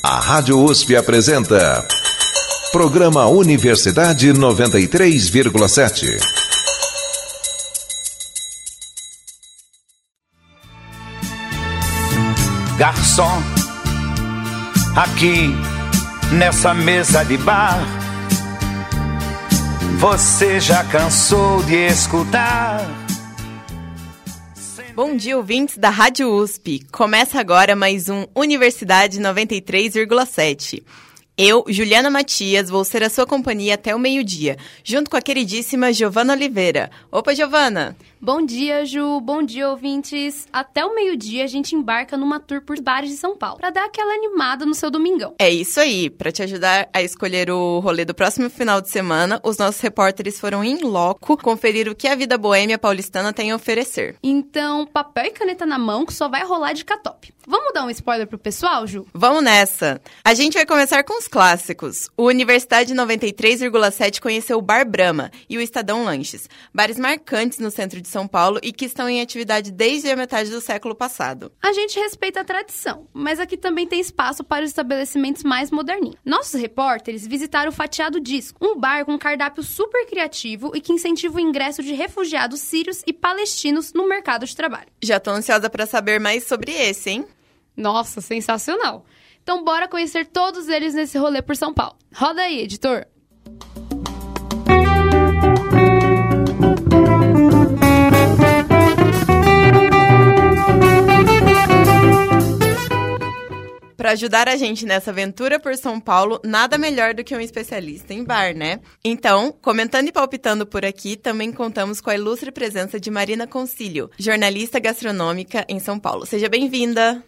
A Rádio USP apresenta Programa Universidade 93,7. Garçom, aqui nessa mesa de bar, você já cansou de escutar? Bom dia, ouvintes da Rádio USP. Começa agora mais um Universidade 93,7. Eu, Juliana Matias, vou ser a sua companhia até o meio-dia, junto com a queridíssima Giovana Oliveira. Opa, Giovana! Bom dia, Ju. Bom dia, ouvintes. Até o meio-dia a gente embarca numa tour por bares de São Paulo, pra dar aquela animada no seu domingão. É isso aí. Pra te ajudar a escolher o rolê do próximo final de semana, os nossos repórteres foram in loco conferir o que a vida boêmia paulistana tem a oferecer. Então, papel e caneta na mão que só vai rolar de catop. Vamos dar um spoiler pro pessoal, Ju? Vamos nessa! A gente vai começar com os clássicos. O Universidade 93,7 conheceu o Bar Brahma e o Estadão Lanches, bares marcantes no centro de São Paulo e que estão em atividade desde a metade do século passado. A gente respeita a tradição, mas aqui também tem espaço para os estabelecimentos mais moderninhos. Nossos repórteres visitaram o Fatiado Disco, um bar com um cardápio super criativo e que incentiva o ingresso de refugiados sírios e palestinos no mercado de trabalho. Já tô ansiosa para saber mais sobre esse, hein? Nossa, sensacional! Então bora conhecer todos eles nesse rolê por São Paulo. Roda aí, editor! Para ajudar a gente nessa aventura por São Paulo, nada melhor do que um especialista em bar, né? Então, comentando e palpitando por aqui, também contamos com a ilustre presença de Marina Concílio, jornalista gastronômica em São Paulo. Seja bem-vinda!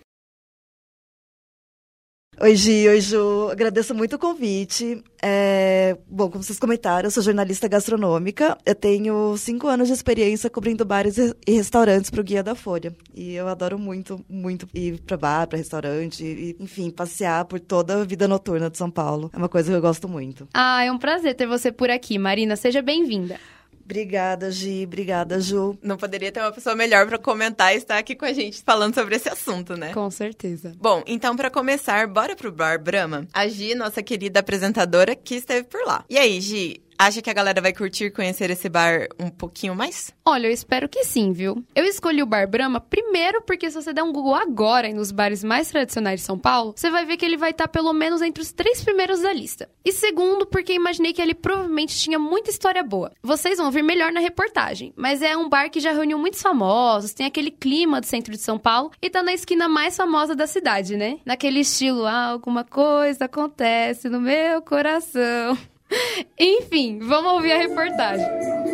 Oi, Gi, oi, Ju. Agradeço muito o convite. Bom, como vocês comentaram, eu sou jornalista gastronômica. Eu tenho 5 anos de experiência cobrindo bares e restaurantes para o Guia da Folha. E eu adoro muito, muito ir para bar, para restaurante, e, enfim, passear por toda a vida noturna de São Paulo. É uma coisa que eu gosto muito. Ah, é um prazer ter você por aqui, Marina. Seja bem-vinda. Obrigada, Gi. Obrigada, Ju. Não poderia ter uma pessoa melhor para comentar e estar aqui com a gente falando sobre esse assunto, né? Com certeza. Bom, então para começar, bora pro Bar Brahma? A Gi, nossa querida apresentadora, que esteve por lá. E aí, Gi, acha que a galera vai curtir conhecer esse bar um pouquinho mais? Olha, eu espero que sim, viu? Eu escolhi o Bar Brahma primeiro porque se você der um Google agora nos bares mais tradicionais de São Paulo, você vai ver que ele vai estar pelo menos entre os 3 primeiros da lista. E segundo, porque imaginei que ele provavelmente tinha muita história boa. Vocês vão ver melhor na reportagem, mas é um bar que já reuniu muitos famosos, tem aquele clima do centro de São Paulo e tá na esquina mais famosa da cidade, né? Naquele estilo, alguma coisa acontece no meu coração. Enfim, vamos ouvir a reportagem.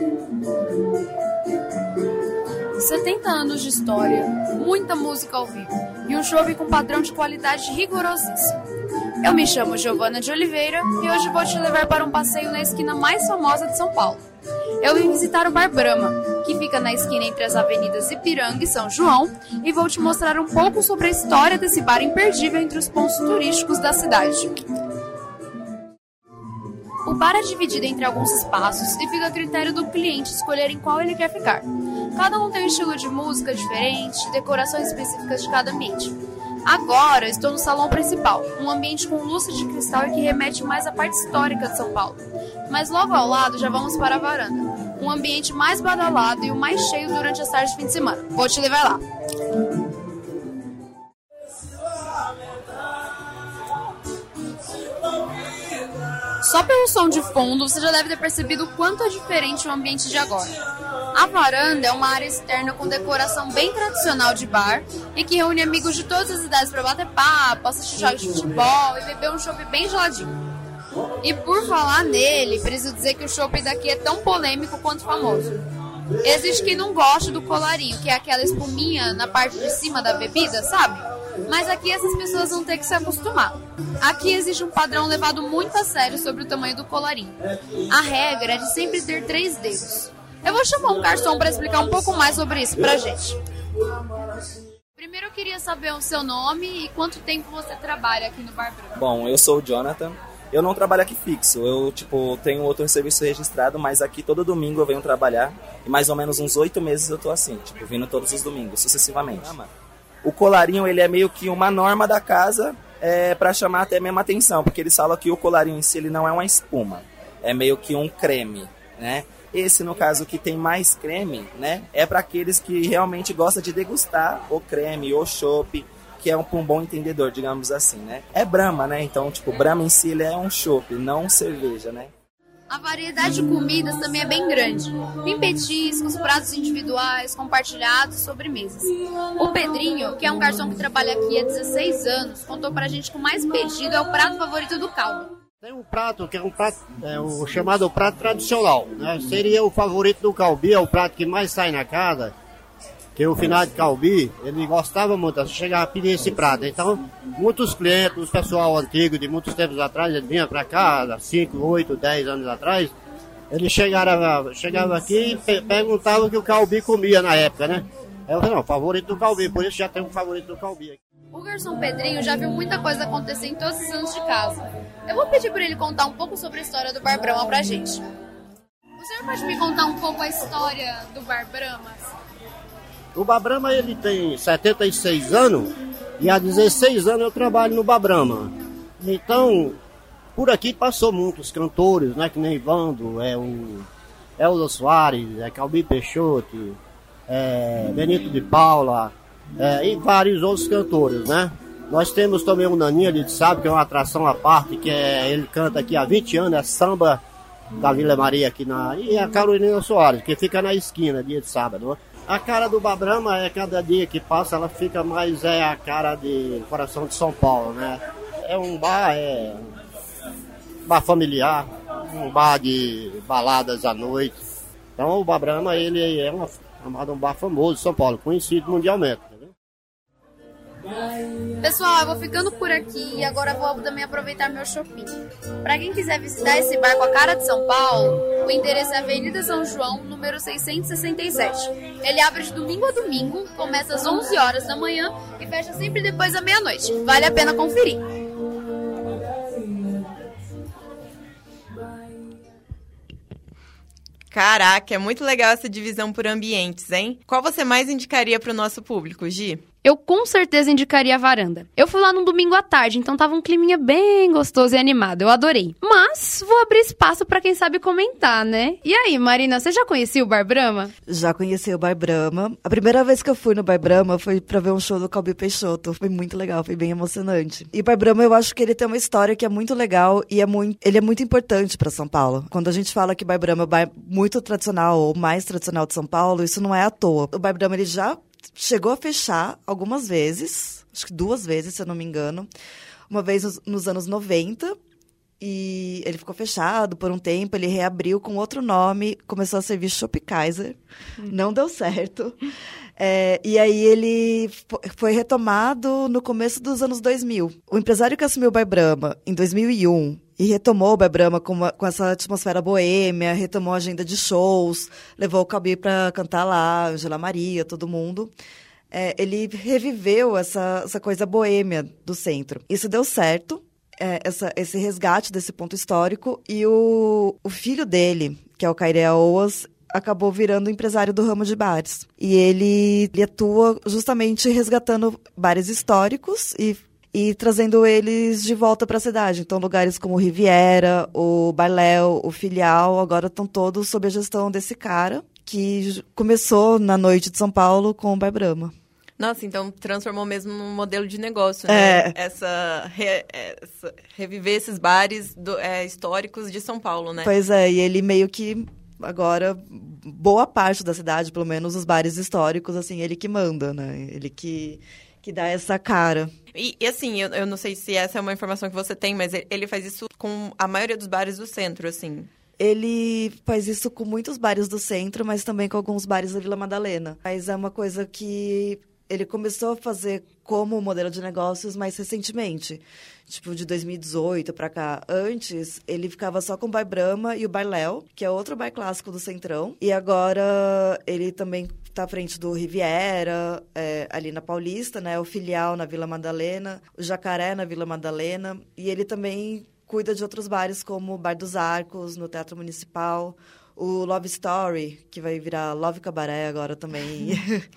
70 anos de história, muita música ao vivo e um show com padrão de qualidade rigorosíssimo. Eu me chamo Giovana de Oliveira e hoje vou te levar para um passeio na esquina mais famosa de São Paulo. Eu vim visitar o Bar Brahma, que fica na esquina entre as avenidas Ipiranga e São João, e vou te mostrar um pouco sobre a história desse bar imperdível entre os pontos turísticos da cidade. O bar é dividido entre alguns espaços e fica a critério do cliente escolher em qual ele quer ficar. Cada um tem um estilo de música diferente, decorações específicas de cada ambiente. Agora estou no salão principal, um ambiente com lustre de cristal e que remete mais à parte histórica de São Paulo. Mas logo ao lado já vamos para a varanda, um ambiente mais badalado e o mais cheio durante as tardes de fim de semana. Vou te levar lá. Só pelo som de fundo, você já deve ter percebido o quanto é diferente o ambiente de agora. A varanda é uma área externa com decoração bem tradicional de bar e que reúne amigos de todas as idades para bater papo, assistir jogos de futebol e beber um chopp bem geladinho. E por falar nele, preciso dizer que o chopp daqui é tão polêmico quanto famoso. Existe quem não goste do colarinho, que é aquela espuminha na parte de cima da bebida, sabe? Mas aqui essas pessoas vão ter que se acostumar. Aqui existe um padrão levado muito a sério sobre o tamanho do colarinho. A regra é de sempre ter 3 dedos. Eu vou chamar um garçom para explicar um pouco mais sobre isso pra gente. Primeiro eu queria saber o seu nome e quanto tempo você trabalha aqui no Bar Brahma. Bom, eu sou o Jonathan. Eu não trabalho aqui fixo, eu tenho outro serviço registrado, mas aqui todo domingo eu venho trabalhar e mais ou menos uns 8 meses eu tô assim, vindo todos os domingos, sucessivamente. O colarinho, ele é meio que uma norma da casa para chamar até mesmo atenção, porque eles falam que o colarinho em si ele não é uma espuma, é meio que um creme, né? Esse, no caso, que tem mais creme, né, é para aqueles que realmente gostam de degustar o creme, o chopp, que é um bom entendedor, digamos assim, né? É Brahma, né? Então, tipo, Brahma em si ele é um chopp, não cerveja, né? A variedade de comidas também é bem grande. Tem petiscos, pratos individuais, compartilhados e sobremesas. O Pedrinho, que é um garçom que trabalha aqui há 16 anos, contou pra gente que o mais pedido é o prato favorito do caldo. Tem um prato que é um prato, o chamado prato tradicional, né? Seria o favorito do Calbi, é o prato que mais sai na casa, que o finado Calbi, ele gostava muito, você chegava a pedir esse prato. Então, muitos clientes, o pessoal antigo de muitos tempos atrás, ele vinha para cá, 5, 8, 10 anos atrás, eles chegavam aqui e perguntavam o que o Calbi comia na época, né? Aí eu falei, não, favorito do Calbi, por isso já tem um favorito do Calbi aqui. O garçom Pedrinho já viu muita coisa acontecer em todos os anos de casa. Eu vou pedir para ele contar um pouco sobre a história do Bar Brahma pra gente. O senhor pode me contar um pouco a história do Bar Brahma? O Bar Brahma, ele tem 76 anos e há 16 anos eu trabalho no Bar Brahma. Então, por aqui passou muitos cantores, né, que nem Vando, Elza Soares, Calbi Peixoto, Benito de Paula, e vários outros cantores, né? Nós temos também o Naninha de Sábado, que é uma atração à parte, ele canta aqui há 20 anos, é samba da Vila Maria aqui e a Carolina Soares, que fica na esquina, dia de sábado. A cara do Bar Brahma cada dia que passa, ela fica mais a cara de coração de São Paulo, né? É um bar familiar, um bar de baladas à noite. Então o Bar Brahma, ele é um bar famoso de São Paulo, conhecido mundialmente. Pessoal, eu vou ficando por aqui e agora vou também aproveitar meu shopping. Para quem quiser visitar esse bar com a cara de São Paulo, o endereço é Avenida São João, número 667. Ele abre de domingo a domingo, começa às 11 horas da manhã e fecha sempre depois da meia-noite. Vale a pena conferir. Caraca, é muito legal essa divisão por ambientes, hein? Qual você mais indicaria para o nosso público, Gi? Eu com certeza indicaria a varanda. Eu fui lá num domingo à tarde, então tava um climinha bem gostoso e animado. Eu adorei. Mas vou abrir espaço pra quem sabe comentar, né? E aí, Marina, você já conhecia o Bar Brahma? Já conheci o Bar Brahma. A primeira vez que eu fui no Bar Brahma foi pra ver um show do Calbi Peixoto. Foi muito legal, foi bem emocionante. E o Bar Brahma, eu acho que ele tem uma história que é muito legal e ele é muito importante pra São Paulo. Quando a gente fala que o Bar Brahma é o bar muito tradicional ou mais tradicional de São Paulo, isso não é à toa. O Bar Brahma, ele já chegou a fechar algumas vezes, acho que 2 vezes, se eu não me engano. Uma vez nos anos 90, e ele ficou fechado por um tempo, ele reabriu com outro nome, começou a servir Chopp Kaiser, não deu certo. E aí ele foi retomado no começo dos anos 2000. O empresário que assumiu o Bar Brahma em 2001 e retomou o Bar Brahma com essa atmosfera boêmia, retomou a agenda de shows, levou o Calbi para cantar lá, Angela Maria, todo mundo. Ele reviveu essa coisa boêmia do centro. Isso deu certo, esse resgate desse ponto histórico, e o filho dele, que é o Kairé Oas, acabou virando empresário do ramo de bares. E ele atua justamente resgatando bares históricos e trazendo eles de volta para a cidade. Então, lugares como o Riviera, o Baléu, o Filial, agora estão todos sob a gestão desse cara, que começou na noite de São Paulo com o Bar Brahma. Nossa, então transformou mesmo num modelo de negócio, né? Reviver esses bares históricos de São Paulo, né? Pois é, e ele meio que agora, boa parte da cidade, pelo menos os bares históricos, assim, ele que manda, né? Ele que dá essa cara. E assim, eu não sei se essa é uma informação que você tem, mas ele faz isso com a maioria dos bares do centro, assim. Ele faz isso com muitos bares do centro, mas também com alguns bares da Vila Madalena. Mas é uma coisa que ele começou a fazer como modelo de negócios mais recentemente. Tipo, de 2018 para cá. Antes, ele ficava só com o Bar Brahma e o Bar Léo, que é outro bar clássico do Centrão. E agora ele também está à frente do Riviera, ali na Paulista, né? O Filial na Vila Madalena, o Jacaré na Vila Madalena. E ele também cuida de outros bares, como o Bar dos Arcos, no Teatro Municipal, O Love Story, que vai virar Love Cabaré agora também,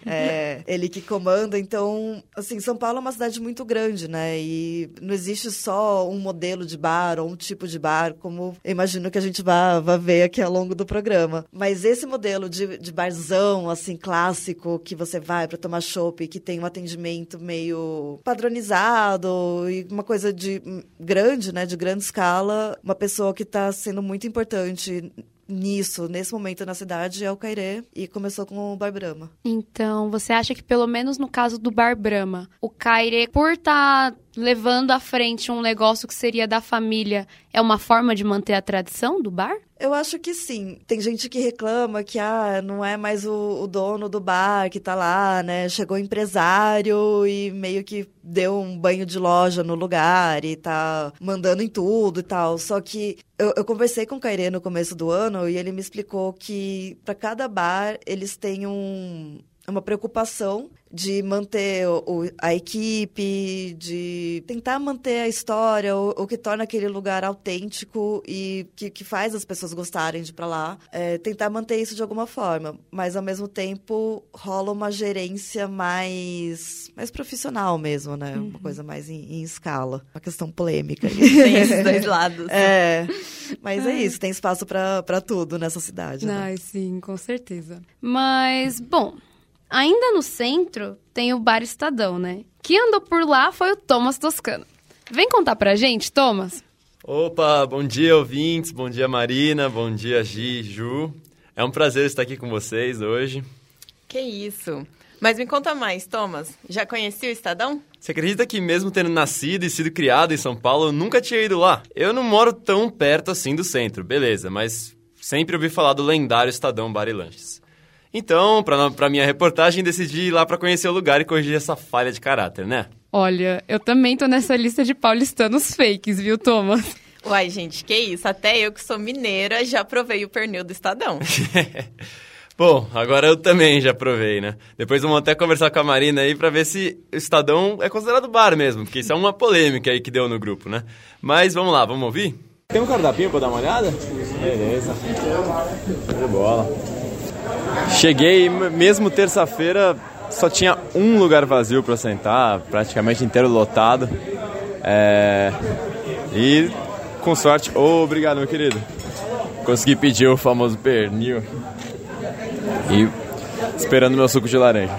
ele que comanda. Então, assim, São Paulo é uma cidade muito grande, né? E não existe só um modelo de bar ou um tipo de bar, como eu imagino que a gente vai ver aqui ao longo do programa. Mas esse modelo de barzão, assim, clássico, que você vai para tomar chopp, que tem um atendimento meio padronizado e uma coisa grande, né? De grande escala, uma pessoa que está sendo muito importante nesse momento na cidade é o Cairê, e começou com o Bar Brahma. Então, você acha que pelo menos no caso do Bar Brahma, o Cairê, por estar levando à frente um negócio que seria da família, é uma forma de manter a tradição do bar? Eu acho que sim. Tem gente que reclama que não é mais o dono do bar que tá lá, né? Chegou empresário e meio que deu um banho de loja no lugar e tá mandando em tudo e tal. Só que eu conversei com o Cairê no começo do ano e ele me explicou que para cada bar eles têm uma preocupação de manter a equipe, de tentar manter a história, o que torna aquele lugar autêntico e que faz as pessoas gostarem de ir pra lá. Tentar manter isso de alguma forma, mas ao mesmo tempo rola uma gerência mais profissional mesmo, né? Uma coisa mais em escala. Uma questão polêmica. Tem esses dois lados. Mas é isso, tem espaço pra tudo nessa cidade. Né? Ai, sim, com certeza. Mas, bom... Ainda no centro, tem o Bar Estadão, né? Quem andou por lá foi o Thomas Toscano. Vem contar pra gente, Thomas. Opa, bom dia, ouvintes. Bom dia, Marina. Bom dia, Gi, Ju. É um prazer estar aqui com vocês hoje. Que isso. Mas me conta mais, Thomas. Já conhecia o Estadão? Você acredita que mesmo tendo nascido e sido criado em São Paulo, eu nunca tinha ido lá? Eu não moro tão perto assim do centro, beleza. Mas sempre ouvi falar do lendário Estadão Bar e Lanches. Então, pra minha reportagem, decidi ir lá pra conhecer o lugar e corrigir essa falha de caráter, né? Olha, eu também tô nessa lista de paulistanos fakes, viu, Thomas? Uai, gente, que isso? Até eu que sou mineira já provei o pernil do Estadão. Bom, agora eu também já provei, né? Depois vamos até conversar com a Marina aí pra ver se o Estadão é considerado bar mesmo, porque isso é uma polêmica aí que deu no grupo, né? Mas vamos lá, vamos ouvir? Tem um cardápio pra dar uma olhada? Beleza. De bola. Cheguei, mesmo terça-feira, só tinha um lugar vazio para sentar, praticamente inteiro lotado. E, com sorte... obrigado, meu querido. Consegui pedir o famoso pernil. E esperando meu suco de laranja.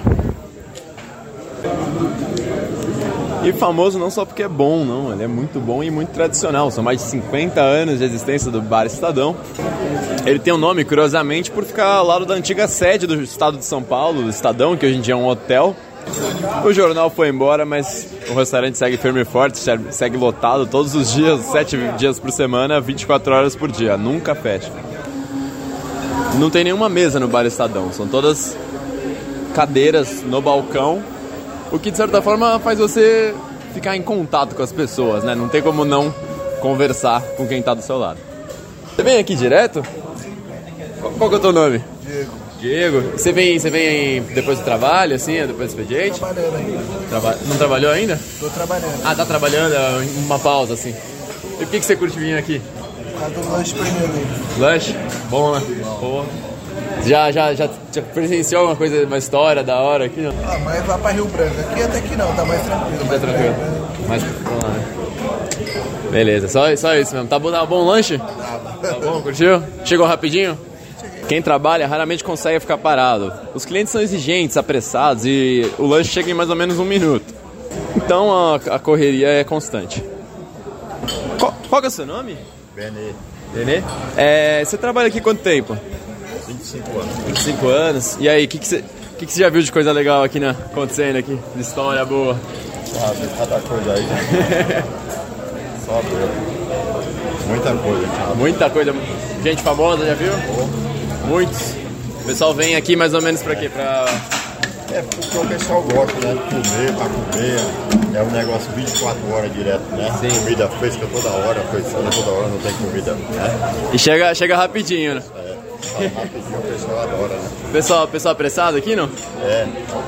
E famoso não só porque é bom, não. Ele é muito bom e muito tradicional. São mais de 50 anos de existência do Bar Estadão. Ele tem um nome, curiosamente, por ficar ao lado da antiga sede do estado de São Paulo, do Estadão, que hoje em dia é um hotel. O jornal foi embora, mas o restaurante segue firme e forte, segue lotado todos os dias, 7 dias por semana, 24 horas por dia. Nunca fecha. Não tem nenhuma mesa no Bar Estadão. São todas cadeiras no balcão, o que de certa forma faz você ficar em contato com as pessoas, né? Não tem como não conversar com quem está do seu lado. Você vem aqui direto? Qual que é o teu nome? Diego. Você vem depois do trabalho, assim, depois do expediente? Trabalhando ainda. Não trabalhou ainda? Tô trabalhando. Ah, tá trabalhando, uma pausa, assim. E por que você curte vir aqui? Tá do lanche primeiro. Lanche? Bom, né? Boa. Já presenciou alguma coisa, uma história da hora aqui, não? Ah, mas vai pra Rio Branco. Aqui até que não, tá mais tranquilo. Tá tranquilo. Mas, vamos lá, né? Beleza, só isso mesmo. Tá bom lanche? Tá bom, curtiu? Chegou rapidinho? Cheguei. Quem trabalha raramente consegue ficar parado. Os clientes são exigentes, apressados e o lanche chega em mais ou menos 1 minuto. Então a correria é constante. Qual que é o seu nome? Benê. Benê? Você trabalha aqui quanto tempo? 25 anos. 25 anos. E aí, o que você já viu de coisa legal aqui acontecendo aqui? De história boa? Cada coisa aí. Só muita coisa. Cara. Muita coisa. Gente famosa, já viu? Muitos. O pessoal vem aqui mais ou menos pra quê? Porque o pessoal gosta, né? De comer. É um negócio 24 horas direto, né? Sim. Comida fresca toda hora, não tem comida, né? E chega rapidinho, né? Rapidinho, o pessoal adora, né? Pessoal apressado aqui, não? É.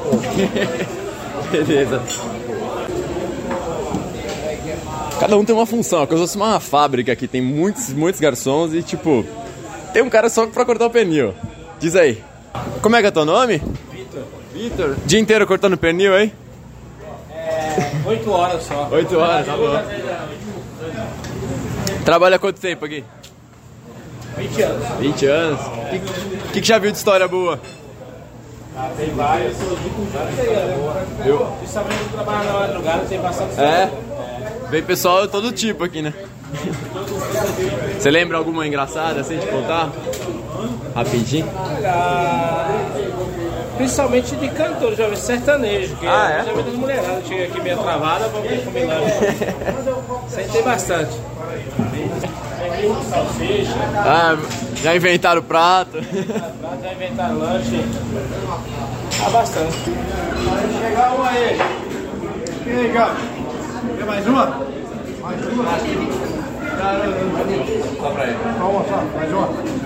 Beleza. Cada um tem uma função, é como se fosse uma fábrica aqui, tem muitos garçons e, tipo, Tem um cara só pra cortar o pernil. Diz aí. Como é que é teu nome? Vitor. Dia inteiro cortando pernil, hein? 8 horas só. 8 horas, tá bom. Trabalha há quanto tempo aqui? 20 anos. 20 anos? O que já viu de história boa? Tem vários. Eu? Principalmente trabalhar na madrugada, tem bastante história. É? Vem pessoal de todo tipo aqui, né? Você lembra alguma engraçada assim de contar? Rapidinho? Principalmente de cantor, já vi sertanejo. Que é? Já vi das mulheradas. Chega aqui meio travada, vou comer lá. Sentei bastante. Ah, já inventaram o prato. Já inventaram lanche. Bastante. Vai chegar uma aí. Quem já? Quer mais uma? Mais uma? Só pra ele. Calma só, mais uma.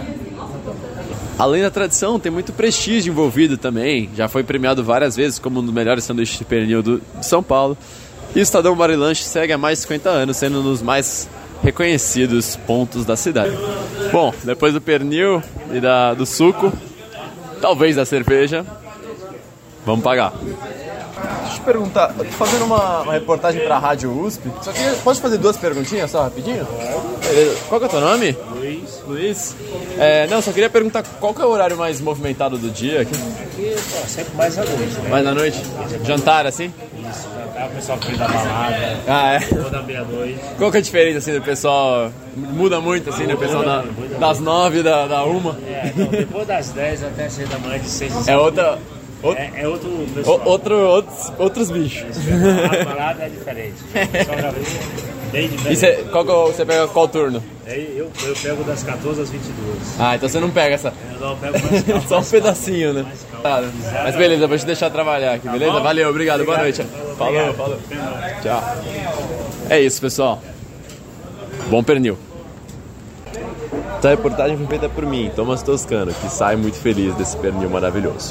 Além da tradição, tem muito prestígio envolvido também. Já foi premiado várias vezes como um dos melhores sanduíches de pernil de São Paulo. E o Estadão Bar e Lanche segue há mais de 50 anos, sendo um dos mais reconhecidos pontos da cidade. Bom, depois do pernil e do suco, talvez da cerveja, vamos pagar. Deixa eu te perguntar, eu tô fazendo uma reportagem pra Rádio USP. Só que posso fazer 2 perguntinhas só, rapidinho? Beleza. Qual que é o teu nome? Luiz. Não, só queria perguntar qual que é o horário mais movimentado do dia aqui? Aqui, sempre mais à noite, né? Mais à noite? Jantar, assim? Isso, jantar, o pessoal foi da balada. Ah, é? Ou da meia-noite. Qual que é a diferença, assim, do pessoal? Muda muito, assim, do pessoal das 9 da 1? Não, depois das 10 até as 6 da manhã, de 6 e É outra... É outro pessoal. Outros bichos. A balada é diferente. O pessoal já bem diferente. E você pega qual turno? Eu pego das 14 às 22. Ah, então você não pega essa... Eu não pego mais calma. Só um pedacinho, né? Mas beleza, eu vou te deixar trabalhar aqui, beleza? Valeu, obrigado, boa noite. Falou. Tchau. É isso, pessoal. Bom pernil. Essa reportagem foi feita por mim, Thomas Toscano, que sai muito feliz desse pernil maravilhoso.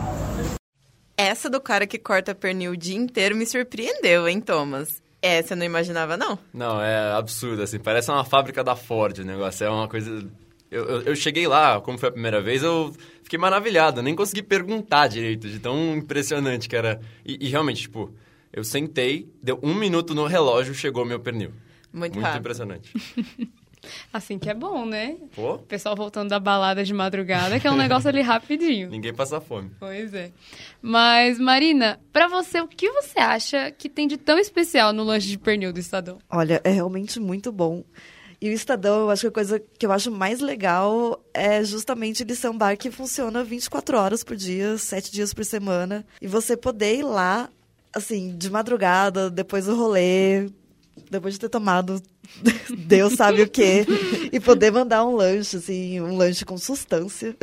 Essa do cara que corta pernil o dia inteiro me surpreendeu, hein, Thomas? Essa eu não imaginava, não. Não, é absurdo, assim. Parece uma fábrica da Ford o negócio. É uma coisa... Eu cheguei lá, como foi a primeira vez, eu fiquei maravilhado. Eu nem consegui perguntar direito, de tão impressionante que era. E realmente, tipo, eu sentei, deu 1 minuto no relógio, chegou o meu pernil. Muito rápido. Impressionante. Assim que é bom, né? Pô? O pessoal voltando da balada de madrugada, que é um negócio ali rapidinho. Ninguém passa fome. Pois é. Mas, Marina, pra você, o que você acha que tem de tão especial no lanche de pernil do Estadão? Olha, é realmente muito bom. E o Estadão, eu acho que a coisa que eu acho mais legal é justamente ele ser um bar que funciona 24 horas por dia, 7 dias por semana. E você poder ir lá, assim, de madrugada, depois do rolê, depois de ter tomado Deus sabe o quê, e poder mandar um lanche, assim, um lanche com substância.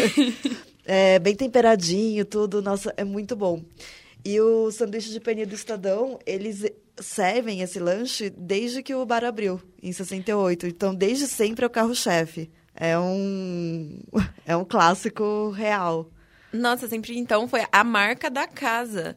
Bem temperadinho, tudo, nossa, é muito bom. E o sanduíche de pernil do Estadão, eles servem esse lanche desde que o bar abriu, em 68. Então, desde sempre é o carro-chefe. É um clássico real. Nossa, sempre então foi a marca da casa.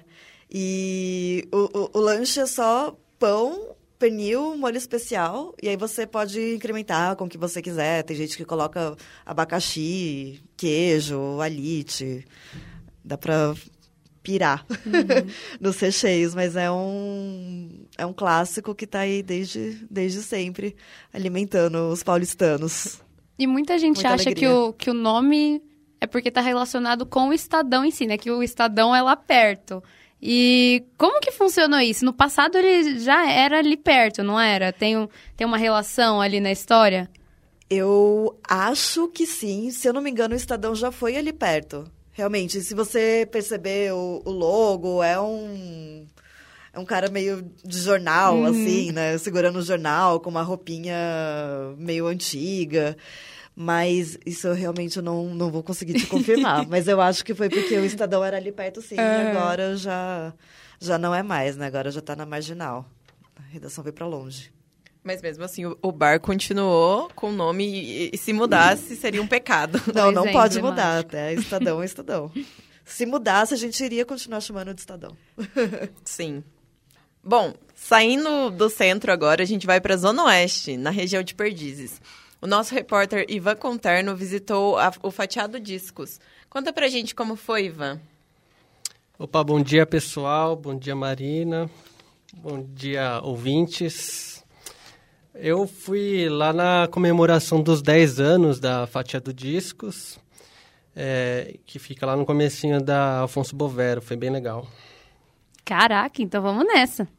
E o lanche é só pão, pernil, molho especial. E aí você pode incrementar com o que você quiser. Tem gente que coloca abacaxi, queijo, alite. Dá pra pirar nos recheios, mas é um clássico que tá aí desde sempre, alimentando os paulistanos. E muita gente acha que o nome é porque tá relacionado com o Estadão em si, né? Que o Estadão é lá perto. E como que funcionou isso? No passado ele já era ali perto, não era? Tem uma relação ali na história? Eu acho que sim. Se eu não me engano, o Estadão já foi ali perto. Realmente, se você perceber o logo, é um cara meio de jornal, assim, né? Segurando o jornal, com uma roupinha meio antiga. Mas isso eu realmente não vou conseguir te confirmar. Mas eu acho que foi porque o Estadão era ali perto, sim. E agora já não é mais, né? Agora já tá na Marginal. A redação veio pra longe. Mas mesmo assim, o bar continuou com o nome e se mudasse seria um pecado. Não pode mudar, até Estadão é Estadão. Se mudasse, a gente iria continuar chamando de Estadão. Sim. Bom, saindo do centro agora, a gente vai para a Zona Oeste, na região de Perdizes. O nosso repórter Ivan Conterno visitou o Fatiado Discos. Conta pra gente como foi, Ivan. Opa, bom dia, pessoal. Bom dia, Marina. Bom dia, ouvintes. Eu fui lá na comemoração dos 10 anos da Fatiado Discos, que fica lá no comecinho da Afonso Bovero. Foi bem legal. Caraca, então vamos nessa.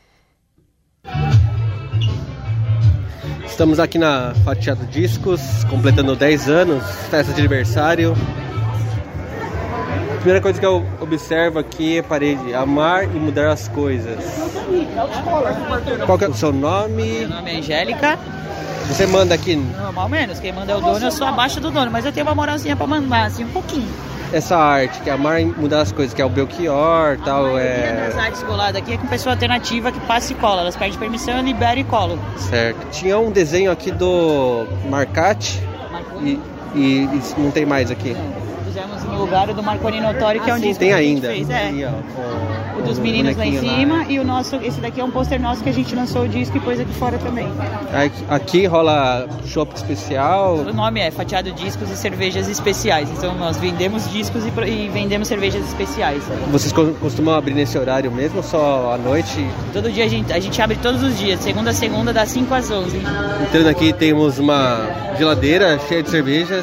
Estamos aqui na Fatiado Discos, completando 10 anos, festa de aniversário. A primeira coisa que eu observo aqui é a parede, amar e mudar as coisas. Qual que é o seu nome? Meu nome é Angélica. Você manda aqui? Não, mal menos, quem manda é o dono, eu sou abaixo do dono, mas eu tenho uma moralzinha pra mandar, assim, um pouquinho. Essa arte, que é amar e mudar as coisas, que é o Belchior, tal, A maioria das artes coladas aqui é com pessoa alternativa que passa e cola, elas pedem permissão, eu libero e colo. Certo. Tinha um desenho aqui do Marcati e não tem mais aqui. Fizemos no lugar do Marconi Notori, que é um disco tem que a gente ainda. fez. Aí, ó, o dos meninos lá em cima lá. E o nosso, esse daqui é um pôster nosso que a gente lançou o disco e pôs aqui fora também. Aqui rola chopp especial. O nome é Fatiado Discos e Cervejas Especiais. Então nós vendemos discos e vendemos cervejas especiais. Vocês costumam abrir nesse horário mesmo, só à noite? Todo dia a gente abre todos os dias, segunda a segunda, das 5 às 11. Entrando aqui temos uma geladeira cheia de cervejas.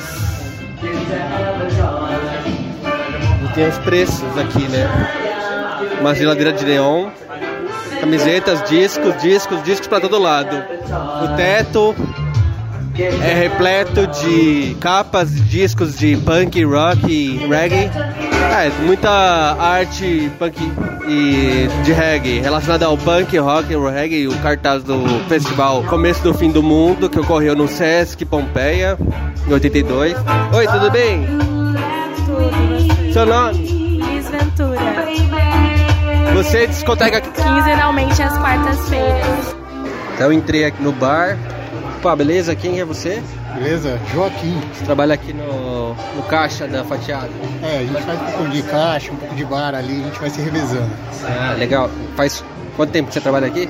E tem os preços aqui, né? Uma geladeira de neon, camisetas, discos pra todo lado. O teto é repleto de capas, discos de punk, rock e reggae. Muita arte punk e de reggae relacionada ao punk, rock e reggae. O cartaz do festival Começo do Fim do Mundo, que ocorreu no Sesc Pompeia em 82. Oi, tudo bem? Tudo. Seu nome? Liz Ventura. Você discoteca aqui? Quinzenalmente às quartas-feiras. Então eu entrei aqui no bar. Pô, beleza? Quem é você? Beleza, Joaquim. Você trabalha aqui no caixa da Fatiado? A gente faz um pouco de caixa, um pouco de bar ali, a gente vai se revezando. Ah, legal. Faz quanto tempo que você trabalha aqui?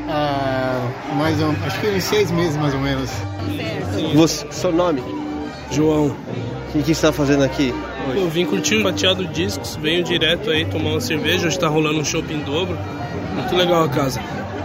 Acho que uns 6 meses mais ou menos. Seu nome? João. O que você está fazendo aqui hoje? Eu vim curtir o Fatiado Discos, venho direto aí tomar uma cerveja, hoje está rolando um shopping em dobro. Muito legal a casa.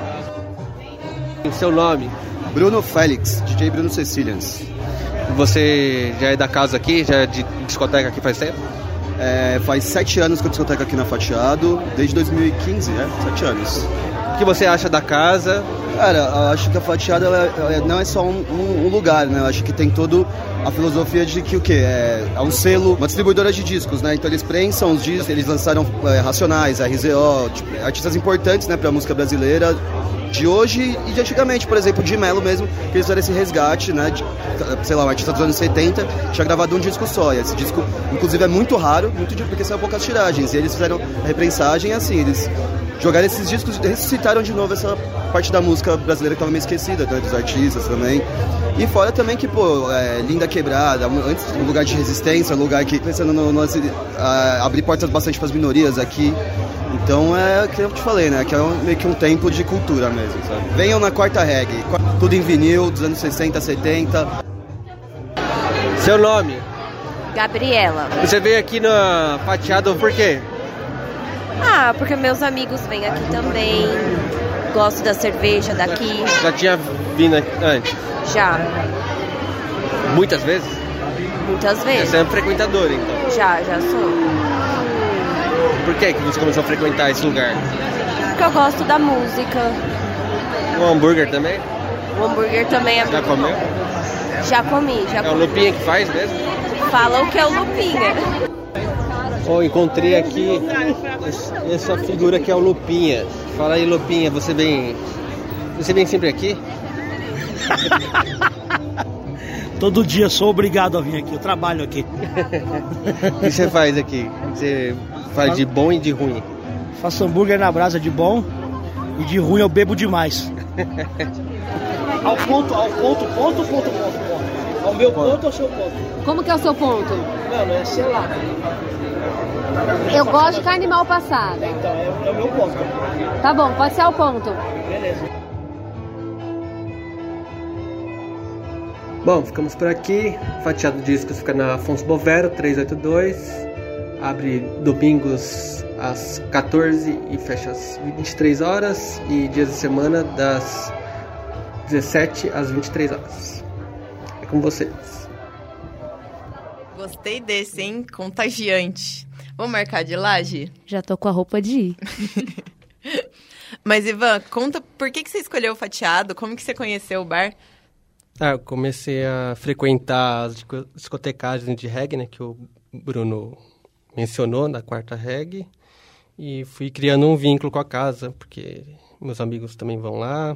Seu nome? Bruno Félix, DJ Bruno Cecilians. Você já é da casa aqui? Já é de discoteca aqui faz tempo? Faz 7 anos que eu discoteco aqui na Fatiado, desde 2015, 7 anos. O que você acha da casa? Cara, eu acho que a Fatiado ela não é só um lugar, né? Eu acho que tem toda a filosofia de que o quê? É um selo, uma distribuidora de discos, né? Então eles prensam os discos, eles lançaram Racionais, RZO, artistas importantes, né, pra música brasileira de hoje e de antigamente, por exemplo, de Mello mesmo, que eles fizeram esse resgate, né, um artista dos anos 70, tinha gravado um disco só, e esse disco, inclusive, é muito raro, porque são poucas tiragens, e eles fizeram a reprensagem, assim, eles jogaram esses discos e ressuscitaram de novo essa parte da música brasileira que estava meio esquecida, né, dos artistas também, e fora também que, Linda Quebrada, antes, um lugar de resistência, um lugar que, pensando no abrir portas bastante para as minorias aqui. Então é o que eu te falei, né? Que é meio que um templo de cultura mesmo, sabe? Venham na Quarta Reggae, tudo em vinil, dos anos 60, 70. Seu nome? Gabriela. Você veio aqui na Fatiado por quê? Porque meus amigos vêm aqui também. Gosto da cerveja daqui. Já tinha vindo aqui antes? Já. Muitas vezes? Muitas vezes. Você é frequentadora, então? Já sou. Por que você começou a frequentar esse lugar? Porque eu gosto da música. O hambúrguer também? O hambúrguer também é muito bom. Já comi. É o Lupinha que faz mesmo? Falam que é o Lupinha. Encontrei aqui essa figura que é o Lupinha. Fala aí, Lupinha, você vem sempre aqui? Todo dia sou obrigado a vir aqui, eu trabalho aqui. O que você faz aqui? Você faz de bom e de ruim? Faço hambúrguer na brasa de bom e de ruim eu bebo demais. Ao ponto. Ao meu ponto ou ao seu ponto? Como que é o seu ponto? Não é sei lá. Eu gosto de carne mal passada. Então, é o meu ponto. Tá bom, pode ser ao ponto. Beleza. Bom, ficamos por aqui. Fatiado Discos fica na Afonso Bovero, 382. Abre domingos às 14 e fecha às 23 horas. E dias de semana das 17 às 23 horas. É com vocês. Gostei desse, hein? Contagiante. Vamos marcar de laje? Já tô com a roupa de ir. Mas, Ivan, conta por que você escolheu o Fatiado? Como que você conheceu o bar? Eu comecei a frequentar as discotecagens de reggae, né, que o Bruno mencionou na quarta reggae, e fui criando um vínculo com a casa, porque meus amigos também vão lá.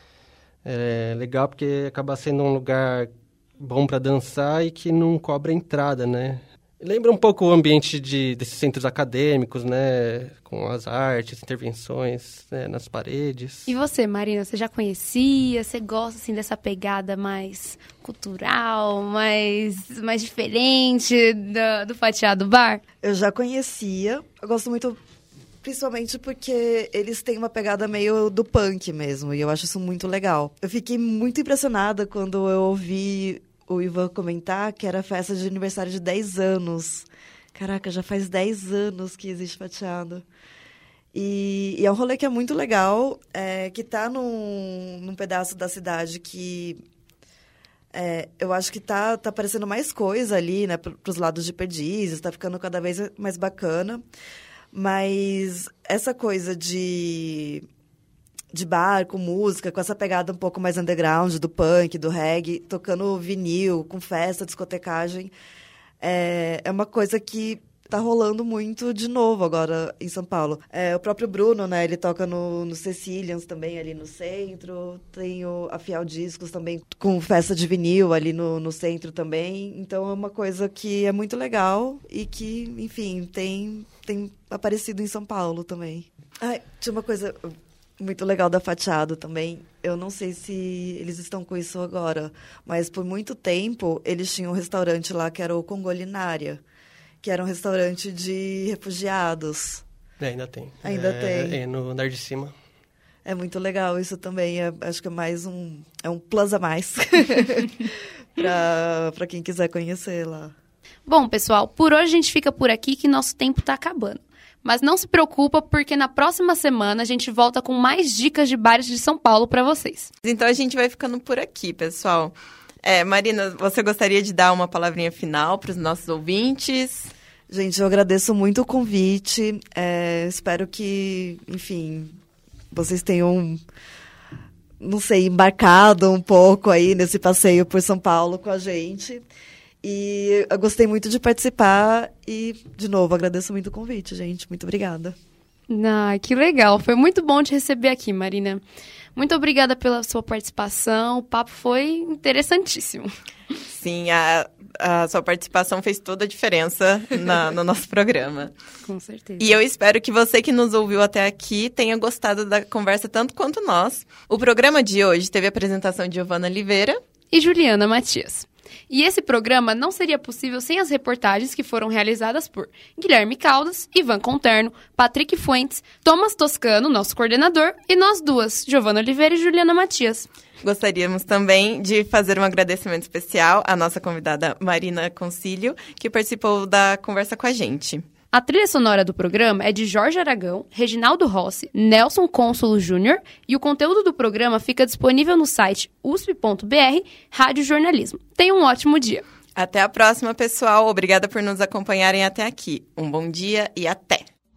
É legal porque acaba sendo um lugar bom para dançar e que não cobra entrada, né? Lembra um pouco o ambiente desses centros acadêmicos, né? Com as artes, intervenções, né? Nas paredes. E você, Marina, você já conhecia? Você gosta, assim, dessa pegada mais cultural, mais diferente do Fatiado Bar? Eu já conhecia. Eu gosto muito, principalmente porque eles têm uma pegada meio do punk mesmo. E eu acho isso muito legal. Eu fiquei muito impressionada quando eu ouvi o Ivan comentar que era festa de aniversário de 10 anos. Caraca, já faz 10 anos que existe Fatiado. E é um rolê que é muito legal, que tá num pedaço da cidade que eu acho que tá aparecendo mais coisa ali, né, pros lados de Perdizes, tá ficando cada vez mais bacana. Mas essa coisa de bar, com música, com essa pegada um pouco mais underground, do punk, do reggae, tocando vinil, com festa, discotecagem. É uma coisa que tá rolando muito de novo agora em São Paulo. O próprio Bruno, né, ele toca no Cecilians também, ali no centro. Tem a Fiel Discos também, com festa de vinil ali no centro também. Então é uma coisa que é muito legal e que, enfim, tem aparecido em São Paulo também. Tinha uma coisa muito legal da Fatiado também. Eu não sei se eles estão com isso agora, mas por muito tempo eles tinham um restaurante lá que era o Congolinária, que era um restaurante de refugiados. Ainda tem. Ainda tem. No andar de cima. É muito legal isso também. Acho que é mais um plus a mais para quem quiser conhecer lá. Bom, pessoal, por hoje a gente fica por aqui que nosso tempo está acabando. Mas não se preocupa, porque na próxima semana a gente volta com mais dicas de bares de São Paulo para vocês. Então a gente vai ficando por aqui, pessoal. Marina, você gostaria de dar uma palavrinha final para os nossos ouvintes? Gente, eu agradeço muito o convite. Espero que, enfim, vocês tenham, não sei, embarcado um pouco aí nesse passeio por São Paulo com a gente. E eu gostei muito de participar e, de novo, agradeço muito o convite, gente. Muito obrigada. Que legal. Foi muito bom te receber aqui, Marina. Muito obrigada pela sua participação. O papo foi interessantíssimo. Sim, a sua participação fez toda a diferença no nosso programa. Com certeza. E eu espero que você que nos ouviu até aqui tenha gostado da conversa tanto quanto nós. O programa de hoje teve a apresentação de Giovana Oliveira e Juliana Matias. E esse programa não seria possível sem as reportagens que foram realizadas por Guilherme Caldas, Ivan Conterno, Patrick Fuentes, Thomas Toscano, nosso coordenador, e nós duas, Giovana Oliveira e Juliana Matias. Gostaríamos também de fazer um agradecimento especial à nossa convidada Marina Concílio, que participou da conversa com a gente. A trilha sonora do programa é de Jorge Aragão, Reginaldo Rossi, Nelson Cônsulo Júnior, e o conteúdo do programa fica disponível no site usp.br Rádio Jornalismo. Tenha um ótimo dia. Até a próxima, pessoal. Obrigada por nos acompanharem até aqui. Um bom dia e até!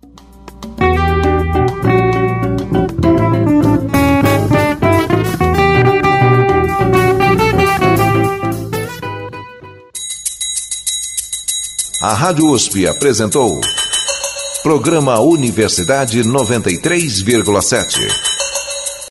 A Rádio USP apresentou Programa Universidade 93,7.